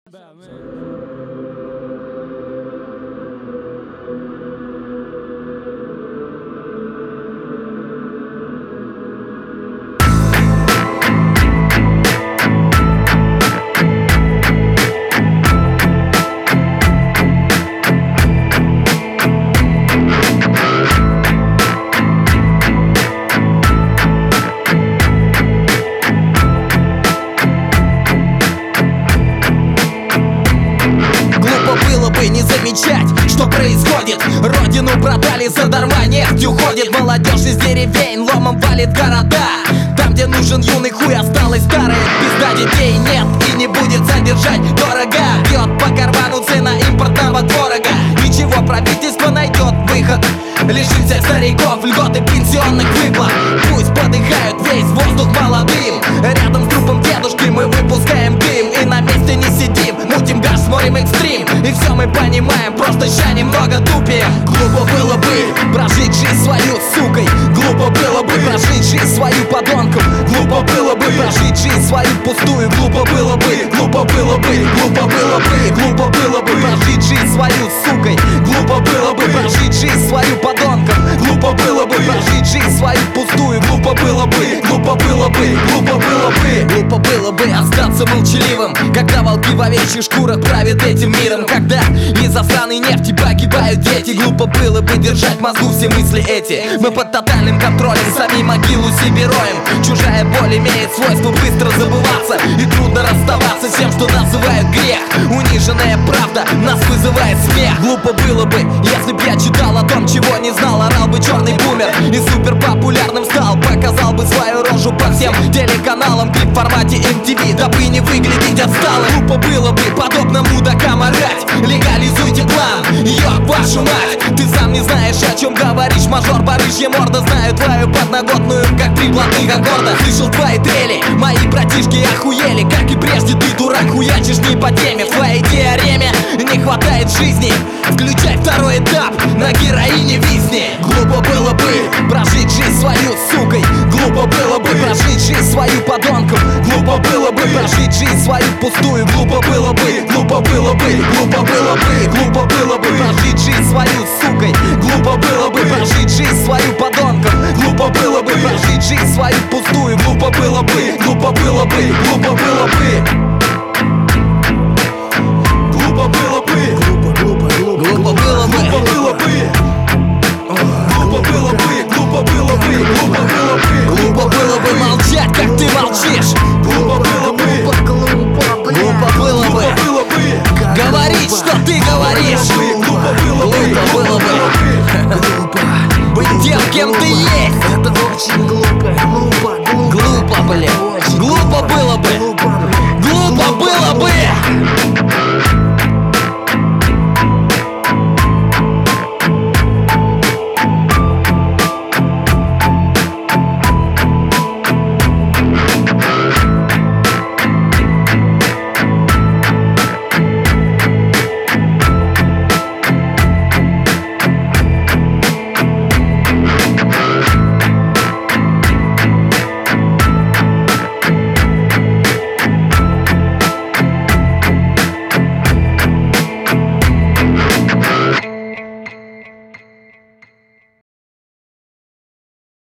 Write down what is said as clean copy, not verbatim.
Не замечать, что происходит. Родину продали, задарма нефть уходит. Молодежь из деревень ломом валит города. Там, где нужен юный хуй, осталась старая пизда. Детей нет и не будет содержать дорого. Бьет по карману цена импортного творога. Ничего, правительство найдет выход. Лишить всех стариков льготы пенсионных выплат. Пусть подыхают весь воздух молодым. Рядом с трупом дедушки мы выпускаем дым. И на месте не сидим, мутим газ, смотрим экстрим. И все мы понимаем, просто ща немного тупее. Глупо было бы прожить жизнь свою сукой. Глупо было бы прожить жизнь свою подонком. Глупо было бы прожить жизнь свою пустую. Глупо было бы, глупо было бы, глупо было бы, глупо было бы прожить жизнь свою сукой. Глупо было бы прожить жизнь свою подонком. Глупо было бы прожить жизнь свою пустую. Глупо было бы, глупо было бы, глупо было бы. Глупо было бы остаться молчаливым, когда волки в овечьих шкурах правят этим миром. Когда из-за сраной нефти погибают дети. Глупо было бы держать в мозгу все мысли эти. Мы под тотальным контролем, сами могилу себе роем. Чужая боль имеет свойство быстро забываться. И трудно расставаться с тем, что называют грех. Униженная правда нас вызывает смех. Глупо было бы, если б я читал о том, чего не знал. Орал бы черный бумер и супер популярным стал. Показал бы свою рожу по всем телеканалам. Клип в формате MTV, дабы не выглядеть отсталым. Глупо было бы подобно мудакам орать: легализуйте план, ёб вашу мать. Ты сам не знаешь, о чем говоришь, мажор, барыжья морда. Знаю твою подноготную, как три блатных аккорда. Слышал твои трели, мои братишки охуели. Как и прежде, ты дурак, хуячишь не по теме. В твоей теореме не хватает жизни. Включай второй этап, на героине визни. Глупо было бы прожить жизнь свою сукой. Глупо было бы прожить жизнь свою подонком. Глупо было бы прожить жизнь свою пустую. Глупо было бы, глупо было бы, глупо было бы, глупо было бы прожить жизнь свою сукой. Глупо было бы прожить жизнь свою подонком. Глупо было бы прожить жизнь свою пустую. Глупо было бы, глупо было бы, глупо было бы.